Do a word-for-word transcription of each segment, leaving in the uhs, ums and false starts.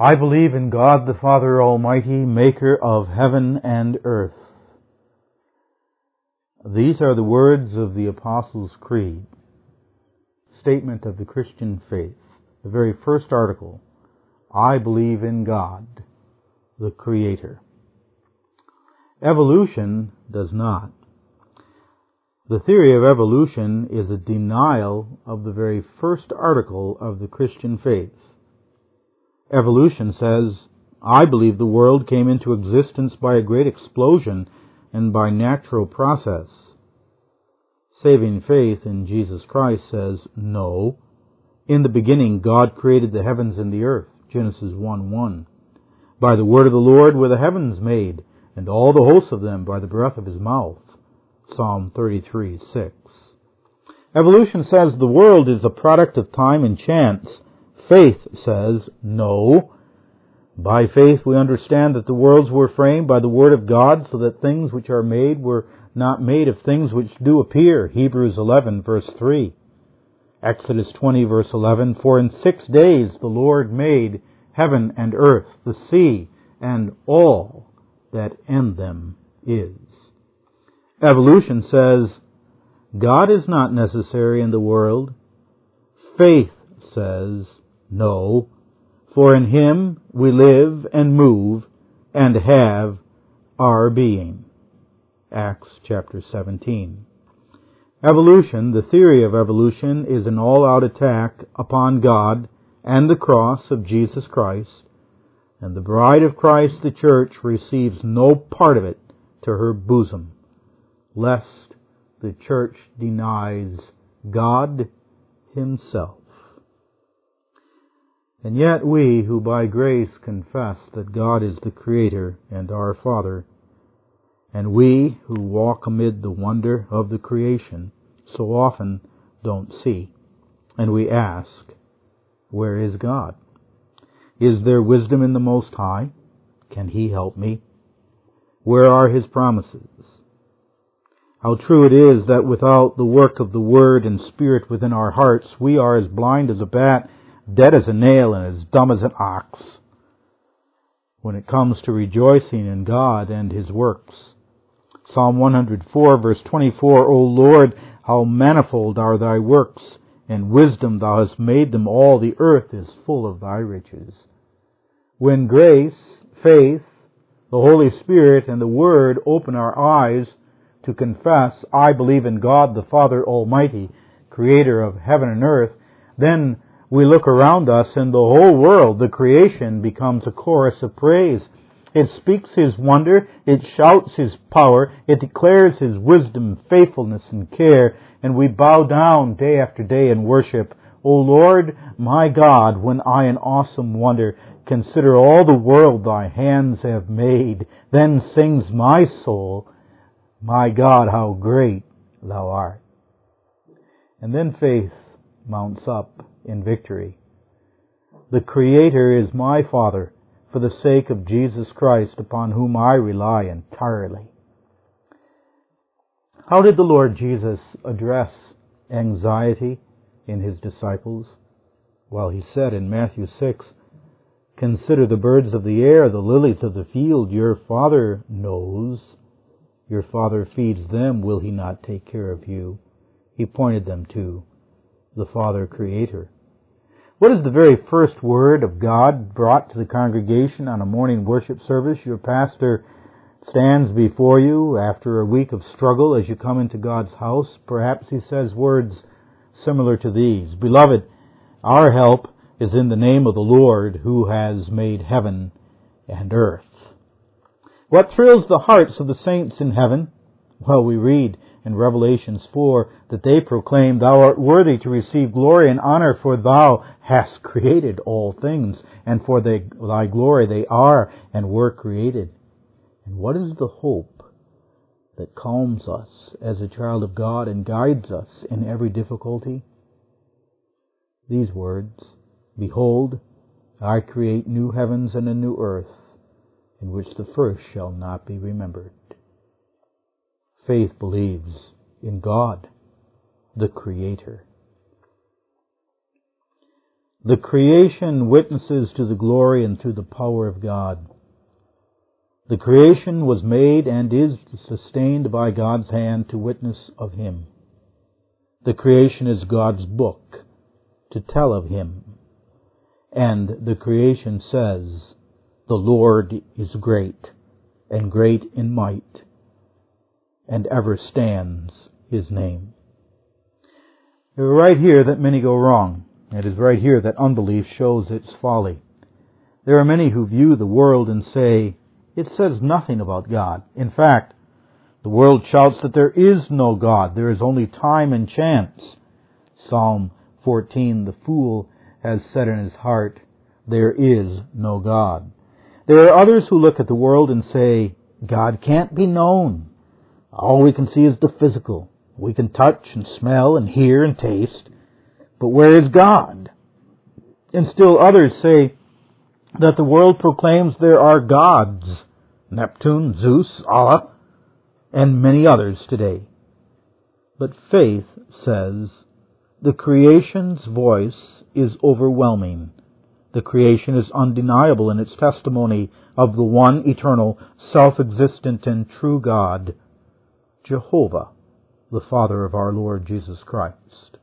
I believe in God the Father Almighty, maker of heaven and earth. These are the words of the Apostles' Creed, statement of the Christian faith, the very first article. I believe in God, the Creator. Evolution does not. The theory of evolution is a denial of the very first article of the Christian faith. Evolution says, I believe the world came into existence by a great explosion and by natural process. Saving faith in Jesus Christ says, no. In the beginning, God created the heavens and the earth, Genesis one one. By the word of the Lord were the heavens made, and all the hosts of them by the breath of his mouth, Psalm thirty-three six. Evolution says the world is a product of time and chance. Faith says, no. By faith we understand that the worlds were framed by the word of God, so that things which are made were not made of things which do appear, Hebrews eleven verse three. Exodus twenty verse eleven, for in six days the Lord made heaven and earth, the sea, and all that in them is. Evolution says, God is not necessary in the world. Faith says, no, for in him we live and move and have our being. Acts chapter seventeen. Evolution, the theory of evolution, is an all-out attack upon God and the cross of Jesus Christ, and the bride of Christ, the church, receives no part of it to her bosom, lest the church denies God himself. And yet we, who by grace confess that God is the Creator and our Father, and we who walk amid the wonder of the creation, so often don't see, and we ask, where is God? Is there wisdom in the Most High? Can He help me? Where are His promises? How true it is that without the work of the Word and Spirit within our hearts, we are as blind as a bat, dead as a nail, and as dumb as an ox when it comes to rejoicing in God and His works. Psalm one hundred four, verse twenty-four, O Lord, how manifold are thy works, and wisdom thou hast made them all. The earth is full of thy riches. When grace, faith, the Holy Spirit, and the Word open our eyes to confess, I believe in God the Father Almighty, Creator of heaven and earth, then we look around us and the whole world, the creation, becomes a chorus of praise. It speaks His wonder, it shouts His power, it declares His wisdom, faithfulness, and care, and we bow down day after day in worship. O Lord, my God, when I in awesome wonder consider all the world thy hands have made, then sings my soul, my God, how great thou art. And then faith mounts up in victory. The Creator is my Father, for the sake of Jesus Christ, upon whom I rely entirely. How did the Lord Jesus address anxiety in His disciples? Well, He said in Matthew six, consider the birds of the air, the lilies of the field. Your Father knows. Your Father feeds them. Will He not take care of you? He pointed them to the Father Creator. What is the very first word of God brought to the congregation on a morning worship service? Your pastor stands before you after a week of struggle as you come into God's house. Perhaps he says words similar to these. Beloved, our help is in the name of the Lord who has made heaven and earth. What thrills the hearts of the saints in heaven? Well, we read in Revelations four that they proclaim, Thou art worthy to receive glory and honor, for Thou hast created all things, and for they, Thy glory they are and were created. And what is the hope that calms us as a child of God and guides us in every difficulty? These words, Behold, I create new heavens and a new earth, in which the first shall not be remembered. Faith believes in God, the Creator. The creation witnesses to the glory and to the power of God. The creation was made and is sustained by God's hand to witness of Him. The creation is God's book to tell of Him. And the creation says, "The Lord is great, and great in might, and ever stands His name." It is right here that many go wrong. It is right here that unbelief shows its folly. There are many who view the world and say, it says nothing about God. In fact, the world shouts that there is no God. There is only time and chance. Psalm fourteen, the fool has said in his heart, there is no God. There are others who look at the world and say, God can't be known. All we can see is the physical. We can touch and smell and hear and taste. But where is God? And still others say that the world proclaims there are gods, Neptune, Zeus, Allah, and many others today. But faith says the creation's voice is overwhelming. The creation is undeniable in its testimony of the one eternal, self-existent, and true God, Jehovah, the Father of our Lord Jesus Christ.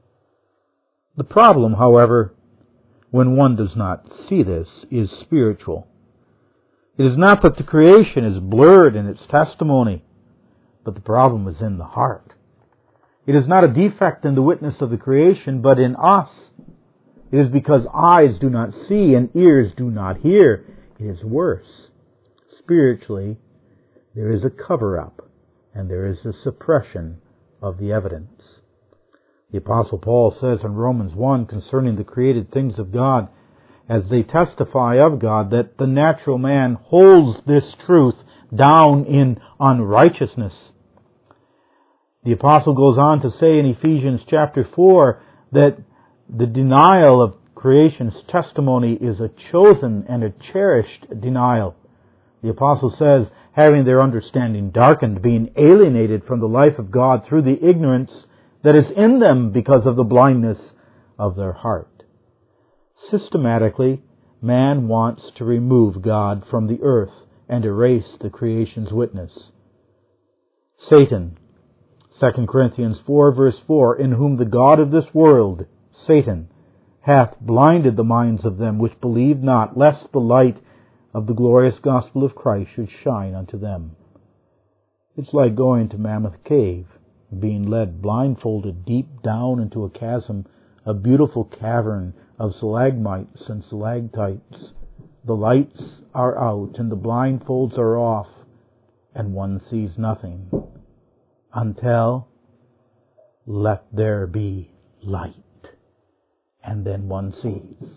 The problem, however, when one does not see this, is spiritual. It is not that the creation is blurred in its testimony, but the problem is in the heart. It is not a defect in the witness of the creation, but in us. It is because eyes do not see and ears do not hear. It is worse. Spiritually, there is a cover-up, and there is a suppression of the evidence. The Apostle Paul says in Romans one concerning the created things of God, as they testify of God, that the natural man holds this truth down in unrighteousness. The Apostle goes on to say in Ephesians chapter four that the denial of creation's testimony is a chosen and a cherished denial. The Apostle says, having their understanding darkened, being alienated from the life of God through the ignorance that is in them because of the blindness of their heart. Systematically, man wants to remove God from the earth and erase the creation's witness. Satan, Second Corinthians four verse four, in whom the God of this world, Satan, hath blinded the minds of them which believe not, lest the light of the glorious gospel of Christ should shine unto them. It's like going to Mammoth Cave, being led blindfolded deep down into a chasm, a beautiful cavern of stalagmites and stalactites. The lights are out and the blindfolds are off, and one sees nothing until let there be light. And then one sees.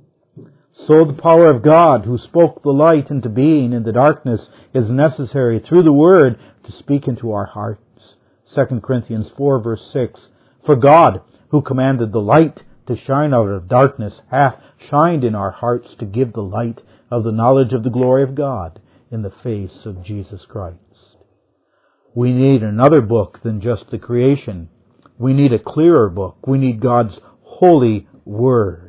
So the power of God, who spoke the light into being in the darkness, is necessary through the Word to speak into our hearts. Second Corinthians four verse six, for God, who commanded the light to shine out of darkness, hath shined in our hearts to give the light of the knowledge of the glory of God in the face of Jesus Christ. We need another book than just the creation. We need a clearer book. We need God's holy Word.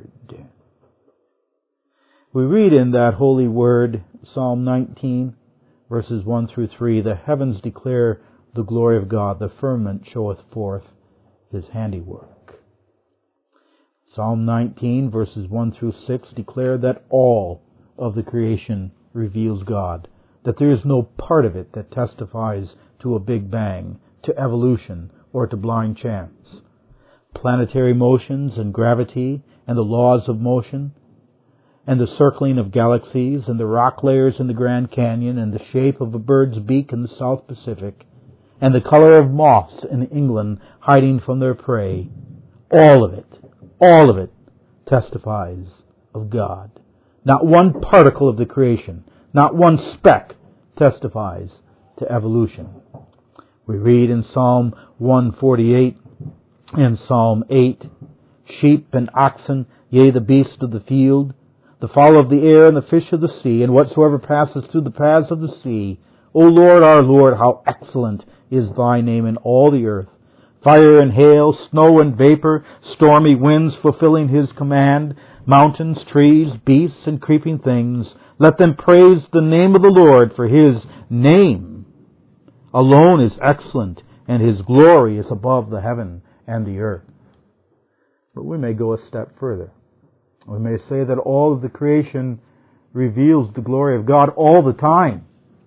We read in that holy Word, Psalm nineteen, verses one through three, the heavens declare the glory of God, the firmament showeth forth His handiwork. Psalm nineteen, verses one through six, declare that all of the creation reveals God, that there is no part of it that testifies to a Big Bang, to evolution, or to blind chance. Planetary motions and gravity and the laws of motion, and the circling of galaxies, and the rock layers in the Grand Canyon, and the shape of a bird's beak in the South Pacific, and the color of moths in England hiding from their prey, all of it, all of it testifies of God. Not one particle of the creation, not one speck testifies to evolution. We read in Psalm one forty-eight and Psalm eight, sheep and oxen, yea, the beasts of the field, the fowl of the air and the fish of the sea, and whatsoever passes through the paths of the sea. O Lord, our Lord, how excellent is Thy name in all the earth. Fire and hail, snow and vapor, stormy winds fulfilling His command, mountains, trees, beasts, and creeping things, let them praise the name of the Lord, for His name alone is excellent, and His glory is above the heaven and the earth. But we may go a step further. We may say that all of the creation reveals the glory of God all the time.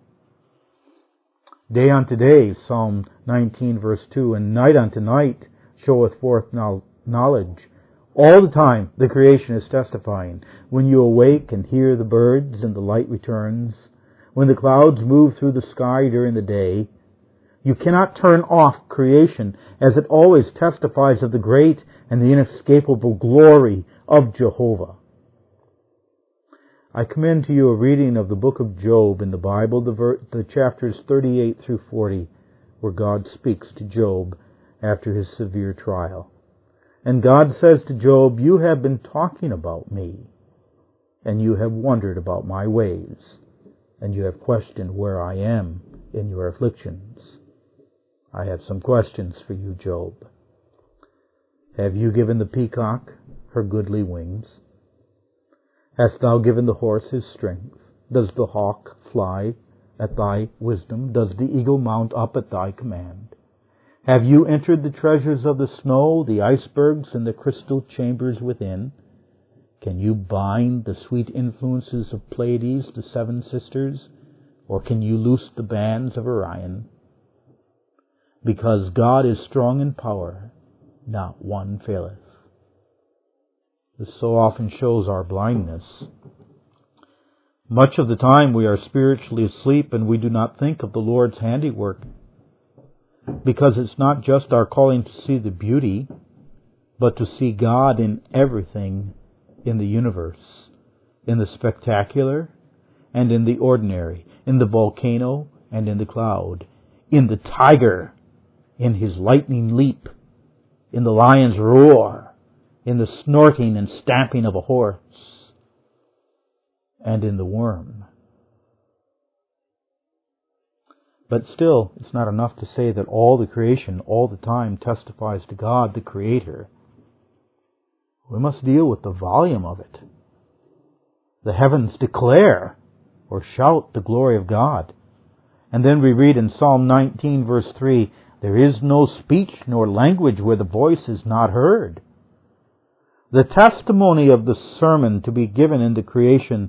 Day unto day, Psalm nineteen verse two, and night unto night showeth forth knowledge. All the time the creation is testifying. When you awake and hear the birds and the light returns, when the clouds move through the sky during the day, you cannot turn off creation, as it always testifies of the great and the inescapable glory of Jehovah. I commend to you a reading of the book of Job in the Bible, the, ver- the chapters thirty-eight through forty, where God speaks to Job after his severe trial. And God says to Job, "You have been talking about me, and you have wondered about my ways, and you have questioned where I am in your afflictions. I have some questions for you, Job. Have you given the peacock her goodly wings? Hast thou given the horse his strength? Does the hawk fly at thy wisdom? Does the eagle mount up at thy command? Have you entered the treasures of the snow, the icebergs, and the crystal chambers within? Can you bind the sweet influences of Pleiades, the seven sisters? Or can you loose the bands of Orion? Because God is strong in power, not one faileth." This so often shows our blindness. Much of the time we are spiritually asleep and we do not think of the Lord's handiwork, because it's not just our calling to see the beauty, but to see God in everything in the universe, in the spectacular and in the ordinary, in the volcano and in the cloud, in the tiger, in his lightning leap, in the lion's roar, in the snorting and stamping of a horse, and in the worm. But still, it's not enough to say that all the creation, all the time, testifies to God, the Creator. We must deal with the volume of it. The heavens declare or shout the glory of God. And then we read in Psalm nineteen, verse three, "There is no speech nor language where the voice is not heard." The testimony of the sermon to be given in the creation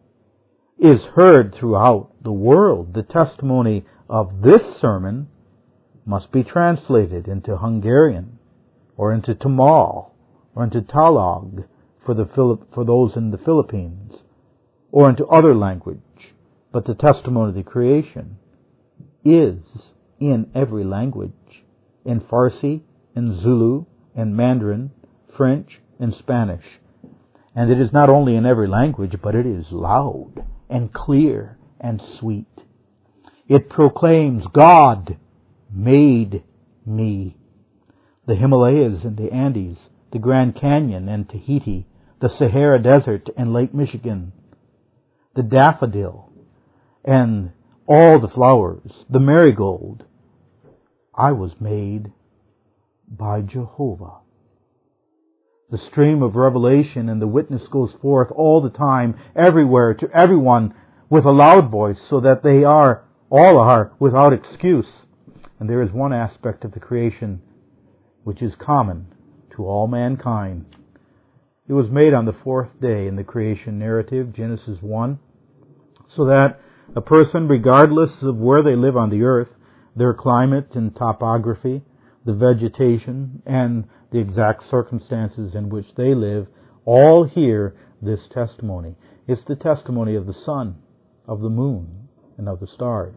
is heard throughout the world. The testimony of this sermon must be translated into Hungarian, or into Tamal, or into Tagalog for the Philip, for those in the Philippines, or into other language. But the testimony of the creation is in every language, in Farsi, in Zulu, in Mandarin, French, and Spanish. And it is not only in every language, but it is loud and clear and sweet. It proclaims, "God made me." The Himalayas and the Andes, the Grand Canyon and Tahiti, the Sahara Desert and Lake Michigan, the daffodil and all the flowers, the marigold. I was made by Jehovah. The stream of revelation and the witness goes forth all the time, everywhere, to everyone with a loud voice, so that they are, all are, without excuse. And there is one aspect of the creation which is common to all mankind. It was made on the fourth day in the creation narrative, Genesis one, so that a person, regardless of where they live on the earth, their climate and topography, the vegetation, and the exact circumstances in which they live, all hear this testimony. It's the testimony of the sun, of the moon, and of the stars.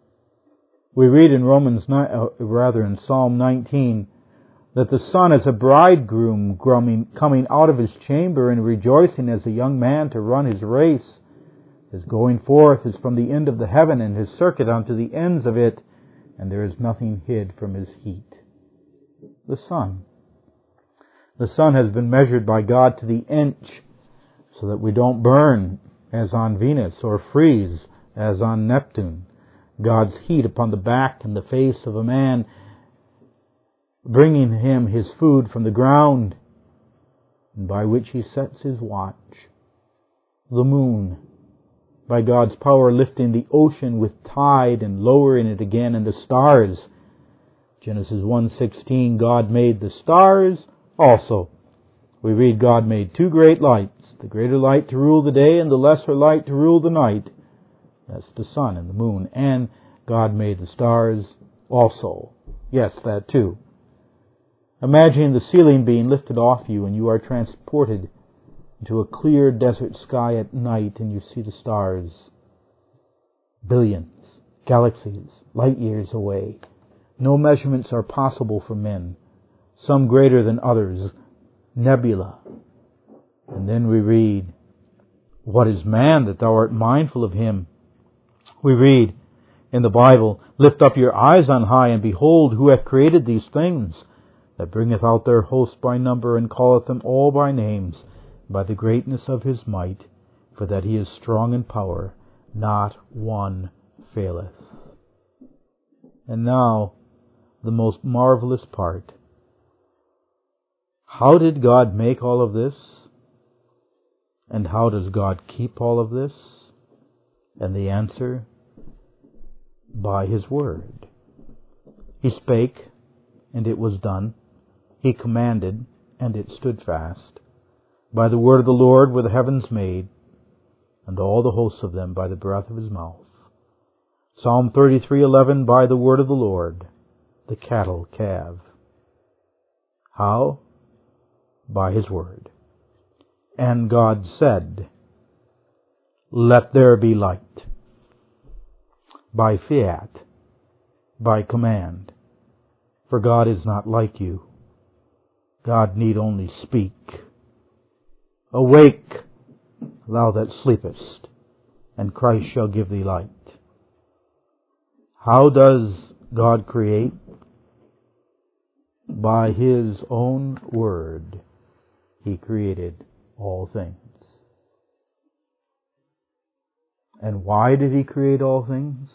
We read in Romans, uh, rather in Psalm nineteen, that the sun is a bridegroom coming out of his chamber and rejoicing as a young man to run his race. His going forth is from the end of the heaven, and his circuit unto the ends of it, and there is nothing hid from his heat. The sun. The sun has been measured by God to the inch, so that we don't burn as on Venus or freeze as on Neptune. God's heat upon the back and the face of a man bringing him his food from the ground, and by which he sets his watch. The moon, by God's power lifting the ocean with tide and lowering it again, and the stars. Genesis one sixteen, God made the stars also. We read God made two great lights, the greater light to rule the day and the lesser light to rule the night. That's the sun and the moon. And God made the stars also. Yes, that too. Imagine the ceiling being lifted off you and you are transported into a clear desert sky at night and you see the stars. Billions, galaxies, light years away. No measurements are possible for men. Some greater than others. Nebula. And then we read, what is man that thou art mindful of him? We read in the Bible, lift up your eyes on high and behold who hath created these things, that bringeth out their host by number and calleth them all by names, by the greatness of his might, for that he is strong in power, not one faileth. And now, the most marvelous part. How did God make all of this? And how does God keep all of this? And the answer, by His Word. He spake, and it was done. He commanded, and it stood fast. By the word of the Lord were the heavens made, and all the hosts of them by the breath of His mouth. Psalm thirty-three eleven, by the word of the Lord, the cattle calve. How? By His word. And God said, let there be light. By fiat, by command. For God is not like you. God need only speak. Awake, thou that sleepest, and Christ shall give thee light. How does God create? By His own word, He created all things. And why did He create all things?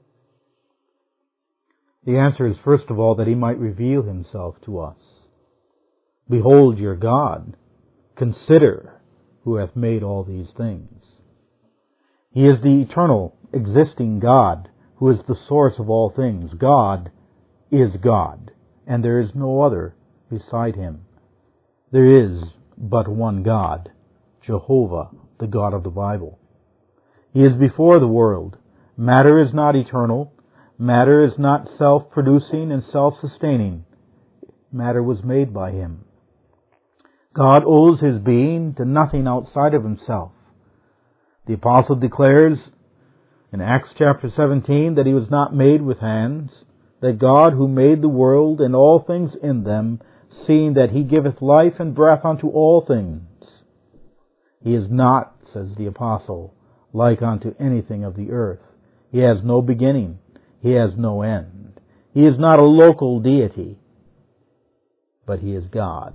The answer is, first of all, that He might reveal Himself to us. Behold your God. Consider who hath made all these things. He is the eternal, existing God, who is the source of all things. God is God, and there is no other beside Him. There is but one God, Jehovah, the God of the Bible. He is before the world. Matter is not eternal. Matter is not self-producing and self-sustaining. Matter was made by Him. God owes His being to nothing outside of Himself. The Apostle declares in Acts chapter seventeen that He was not made with hands, that God who made the world and all things in them, seeing that He giveth life and breath unto all things. He is not, says the Apostle, like unto anything of the earth. He has no beginning. He has no end. He is not a local deity, but He is God.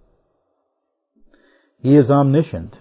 He is omniscient.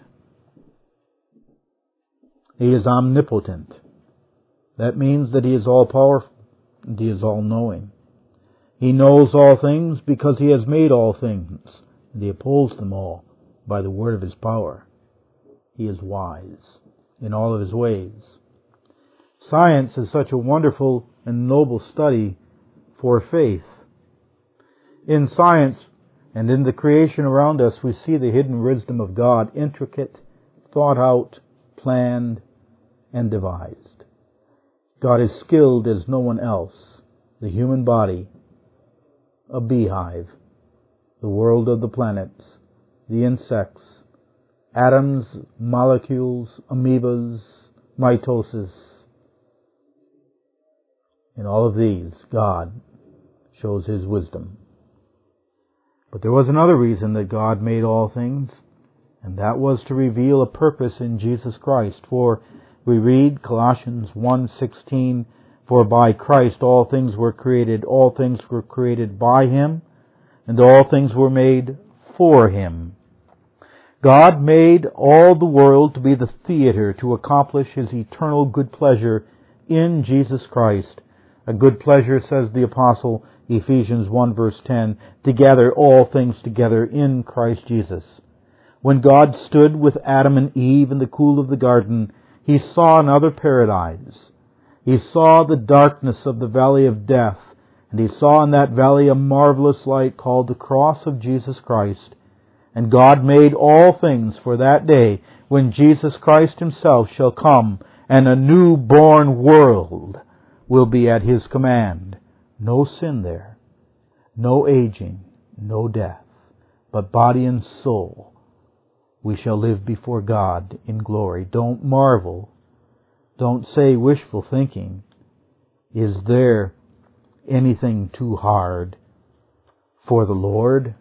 He is omnipotent. That means that He is all-powerful and He is all-knowing. He knows all things because He has made all things, and He upholds them all by the word of His power. He is wise in all of His ways. Science is such a wonderful and noble study for faith. In science and in the creation around us, we see the hidden wisdom of God, intricate, thought out, planned, and devised. God is skilled as no one else. The human body, a beehive, the world of the planets, the insects, atoms, molecules, amoebas, mitosis. In all of these, God shows His wisdom. But there was another reason that God made all things, and that was to reveal a purpose in Jesus Christ. For we read Colossians one sixteen, for by Christ all things were created, all things were created by Him, and all things were made for Him. God made all the world to be the theater to accomplish His eternal good pleasure in Jesus Christ. A good pleasure, says the Apostle, Ephesians one verse ten, to gather all things together in Christ Jesus. When God stood with Adam and Eve in the cool of the garden, He saw another paradise. He saw the darkness of the valley of death, and He saw in that valley a marvelous light called the cross of Jesus Christ. And God made all things for that day when Jesus Christ Himself shall come, and a new-born world will be at His command. No sin there, no aging, no death, but body and soul. We shall live before God in glory. Don't marvel. Don't say wishful thinking. Is there anything too hard for the Lord?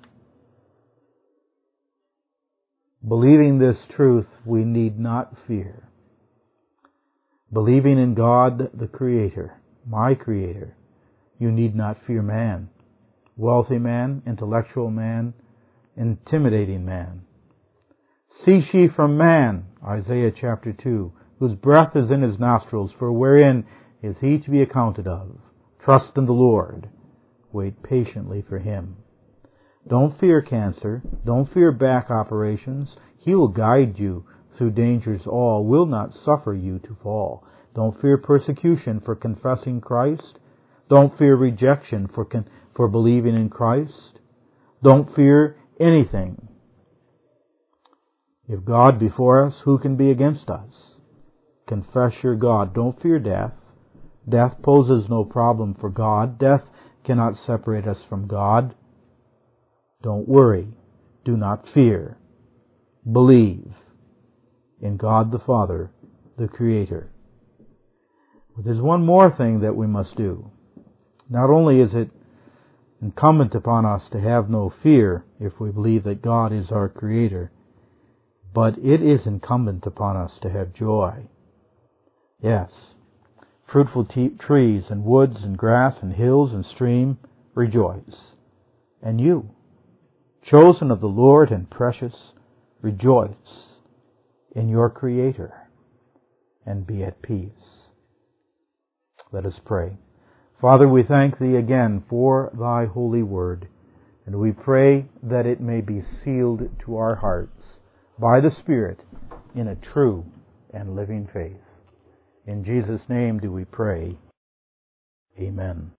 Believing this truth, we need not fear. Believing in God, the Creator, my Creator, you need not fear man, wealthy man, intellectual man, intimidating man. Cease ye from man, Isaiah chapter two, whose breath is in his nostrils, for wherein is he to be accounted of? Trust in the Lord. Wait patiently for Him. Don't fear cancer. Don't fear back operations. He will guide you through dangers all, will not suffer you to fall. Don't fear persecution for confessing Christ. Don't fear rejection for con- for believing in Christ. Don't fear anything. If God be for us, who can be against us? Confess your God. Don't fear death. Death poses no problem for God. Death cannot separate us from God. Don't worry. Do not fear. Believe in God the Father, the Creator. But there's one more thing that we must do. Not only is it incumbent upon us to have no fear if we believe that God is our Creator, but it is incumbent upon us to have joy. Yes, fruitful t- trees and woods and grass and hills and stream rejoice. And you, chosen of the Lord and precious, rejoice in your Creator and be at peace. Let us pray. Father, we thank Thee again for Thy holy word, and we pray that it may be sealed to our hearts by the Spirit in a true and living faith. In Jesus' name do we pray. Amen.